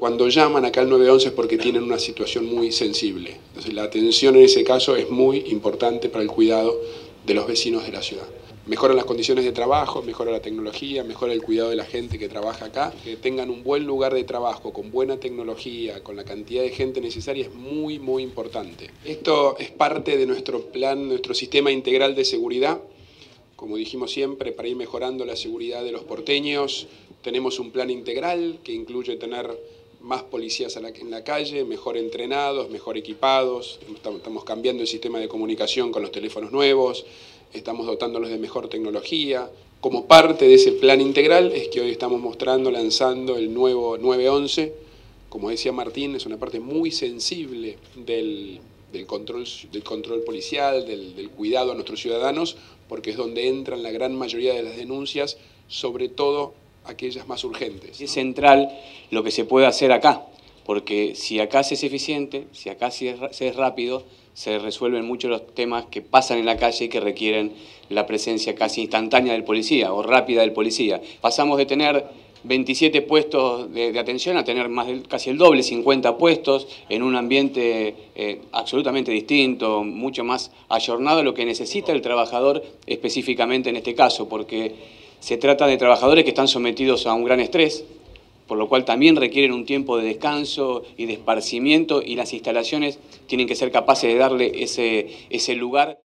cuando llaman acá al 911 es porque tienen una situación muy sensible. Entonces la atención en ese caso es muy importante para el cuidado de los vecinos de la ciudad. Mejoran las condiciones de trabajo, mejora la tecnología, mejora el cuidado de la gente que trabaja acá. Que tengan un buen lugar de trabajo, con buena tecnología, con la cantidad de gente necesaria es muy, muy importante. Esto es parte de nuestro plan, nuestro sistema integral de seguridad. Como dijimos siempre, para ir mejorando la seguridad de los porteños, tenemos un plan integral que incluye tener más policías en la calle, mejor entrenados, mejor equipados. Estamos cambiando el sistema de comunicación con los teléfonos nuevos, estamos dotándolos de mejor tecnología. Como parte de ese plan integral es que hoy estamos lanzando el nuevo 911. Como decía Martín, es una parte muy sensible del control policial, del cuidado a nuestros ciudadanos, porque es donde entran la gran mayoría de las denuncias, sobre todo aquellas más urgentes, ¿no? Es central lo que se puede hacer acá, porque si acá se es eficiente, si acá se es rápido, se resuelven muchos los temas que pasan en la calle y que requieren la presencia casi instantánea del policía o rápida del policía. Pasamos de tener 27 puestos de atención a tener casi el doble, 50 puestos, en un ambiente absolutamente distinto, mucho más ayornado a lo que necesita el trabajador específicamente en este caso, porque se trata de trabajadores que están sometidos a un gran estrés, por lo cual también requieren un tiempo de descanso y de esparcimiento, y las instalaciones tienen que ser capaces de darle ese lugar.